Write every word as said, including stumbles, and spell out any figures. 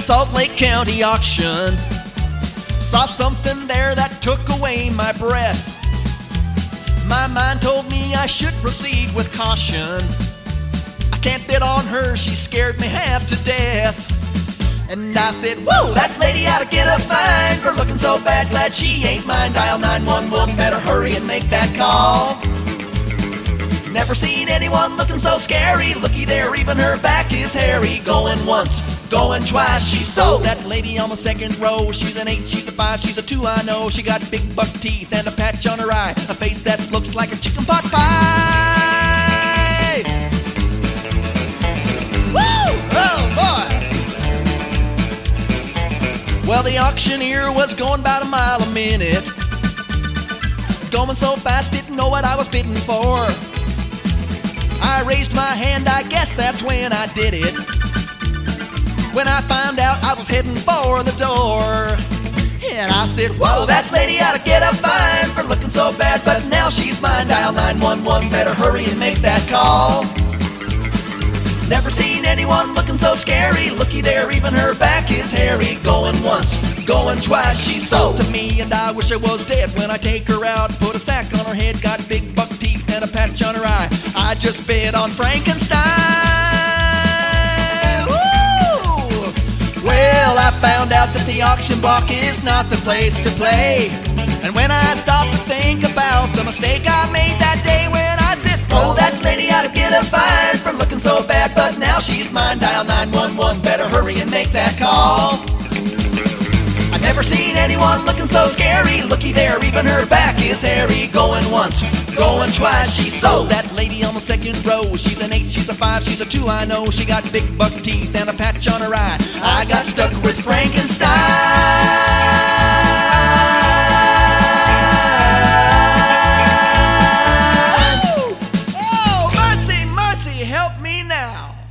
Salt Lake County auction. Saw something there that took away my breath. My mind told me I should proceed with caution. I can't bid on her, she scared me half to death. And I said, whoa, that lady ought to get a fine for looking so bad, glad she ain't mine. Dial nine one one, better hurry and make that call. Never seen anyone looking so scary. Looky there, even her back is hairy. Going once, going twice, she's sold. That lady on the second row, she's an eight, she's a five, she's a two, I know. She got big buck teeth and a patch on her eye, a face that looks like a chicken pot pie. Woo! Oh boy! Well, the auctioneer was going about a mile a minute, going so fast, didn't know what I was bidding for. I raised my hand, I guess that's when I did it, when I found out I was heading for the door. And I said, whoa, that lady ought to get a fine for looking so bad, but now she's mine. Dial nine one one, better hurry and make that call. Never seen anyone looking so scary. Looky there, even her back is hairy. Going once, going twice, she's sold to me, and I wish I was dead when I take her out. Put a sack on her head, got big buck teeth and a patch on her eye. I just bid on Frankenstein. Woo! Well, I found out that the auction block is not the place to play. And when I stopped to think about the mistake I made that day, when I said, oh, that lady ought to get a fine for looking so bad, but now she's mine. Dial nine one one, better hurry and make that call. I've never seen anyone looking so scary. Looky there, even her back is hairy. Going once, going twice, she's sold. That lady on the second row, she's an eight, she's a five, she's a two, I know. She got big buck teeth and a patch on her eye. I got stuck with Frankenstein. Oh, mercy, mercy, help me now.